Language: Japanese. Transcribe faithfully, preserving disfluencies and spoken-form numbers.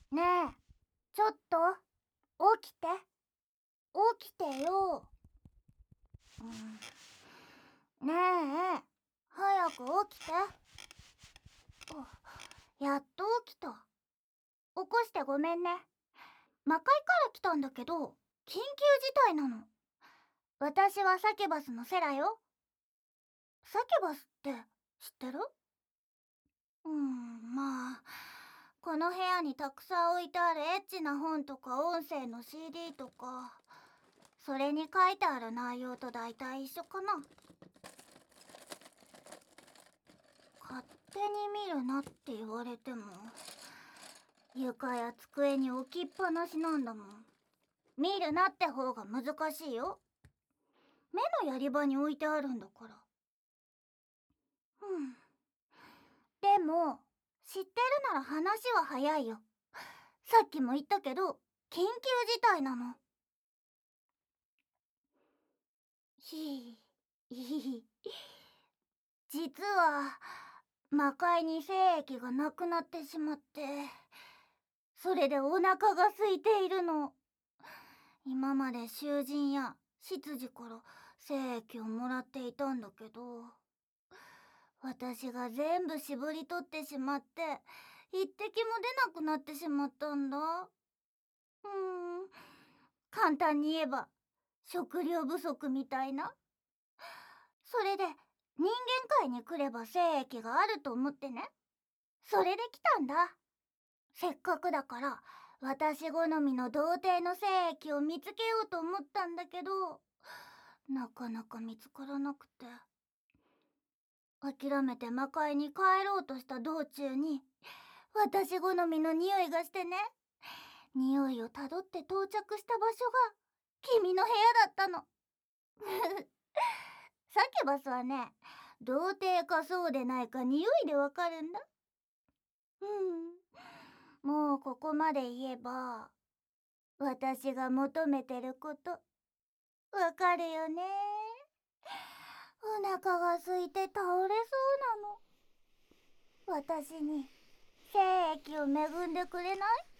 ねえ、ちょっと起きて起きてよ。うん、ねえ、早く起きて。お、やっと起きた。起こしてごめんね。魔界から来たんだけど、緊急事態なの。私はサキュバスのセラよ。サキュバスって知ってる？うーん、まあ、この部屋にたくさん置いてあるエッチな本とか音声の シーディー とか、それに書いてある内容と大体一緒かな。勝手に見るなって言われても、床や机に置きっぱなしなんだもん。見るなって方が難しいよ。目のやり場に置いてあるんだから。うん。でも、知ってるなら話は早いよ。さっきも言ったけど、緊急事態なの。ひぃ、ひひ。実は、魔界に精液がなくなってしまって、それでお腹が空いているの。今まで囚人や執事から精液をもらっていたんだけど、私が全部絞り取ってしまって、一滴も出なくなってしまったんだ。うーん、簡単に言えば、食料不足みたいな。それで、人間界に来れば精液があると思ってね。それで来たんだ。せっかくだから、私好みの童貞の精液を見つけようと思ったんだけど、なかなか見つからなくて。諦めて魔界に帰ろうとした道中に、私好みの匂いがしてね。匂いをたどって到着した場所が、君の部屋だったの。サキュバスはね、童貞かそうでないか匂いでわかるんだ。うん。もうここまで言えば、私が求めてること、わかるよね。お腹が空いて倒れそうなの。私に精液を恵んでくれない？